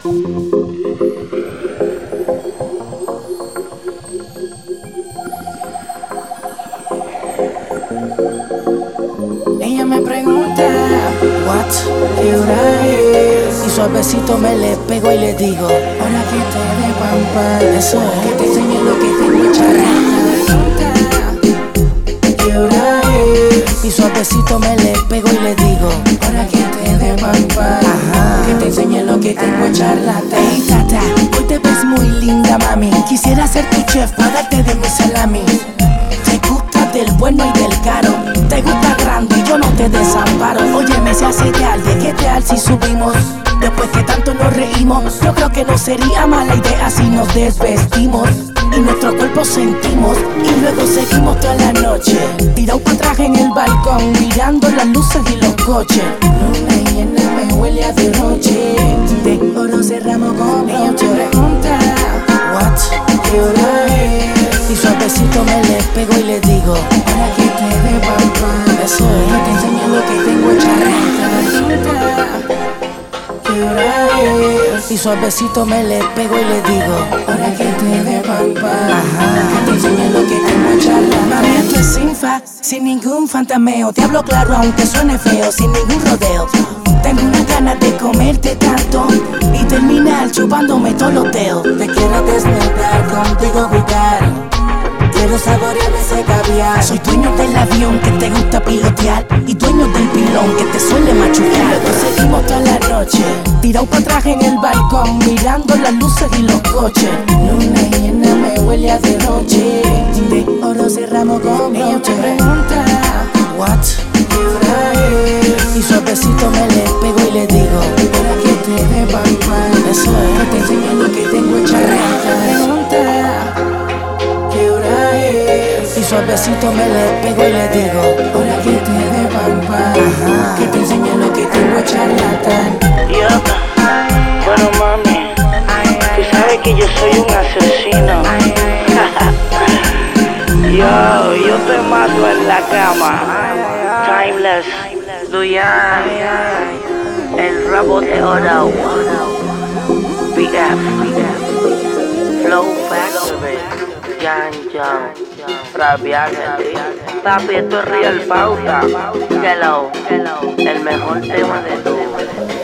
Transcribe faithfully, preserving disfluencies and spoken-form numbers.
Ella me pregunta, what, qué hora es, y suavecito me le pego y le digo, hola que te de pampa, eso es, que te enseñe lo que tengo charra. ¿Qué hora es? Y suavecito me le pego y le digo, hola que te de pampa, ajá, que te enseñe lo que tengo charlata. Hey tata, hoy te ves muy linda mami, quisiera ser tu chef para darte de mi salami. Te gusta del bueno y del caro, te gusta grande y yo no te desamparo. Oye, me se hace tarde, ¿qué tal si subimos? Después que tanto nos reímos, yo creo que no sería mala idea si nos desvestimos y nuestro cuerpo sentimos y luego seguimos toda la noche tirado para atrás en el balcón mirando las luces y los coches. Luna llena me huele a derroche, de oro cerramos con broche. Ella me pregunta, what, qué hora es, y suavecito me le pego y le digo, para que te dé pampa, eso es, que te enseñe lo que tengo charrata. ¿Qué hora es? Y suavecito me le pego y le digo, para que te dé pampa, ajá, que te enseñe lo que tengo charrata. Mami, esto es sin fa, sin ningún fantameo, te hablo claro aunque suene feo, sin ningún rodeo. Tengo una ganas de comerte tanto y terminar chupándome todos los dedos. Te quiero desnudar, contigo jugar, quiero saborear ese caviar. Soy dueño del avión que te gusta pilotear y dueño del pilón que te suele machucar. Luego seguimos toda la noche tirado para atrás en el balcón mirando las luces y los coches. Luna llena me huele a derroche, de oro cerramos con broche. Ella me pregunta, what, qué hora es, y suavecito me le pego y le digo, para que te dé pampa, eso es, que te enseñe lo que tengo charrata. Pregunta, ¿qué hora es? Y suavecito me le pego y le digo, hola que te dé pampa, ajá, que te enseñe lo que tengo charlatán. Yo, bueno mami, tú sabes que yo soy un asesino. Yo, yo te mato en la cama. Timeless, Luyan, el rabo de oro, B F, Flow Factory, Yan Yan, Fabián, papi, esto es Real Pauta, hello, el mejor tema de todo.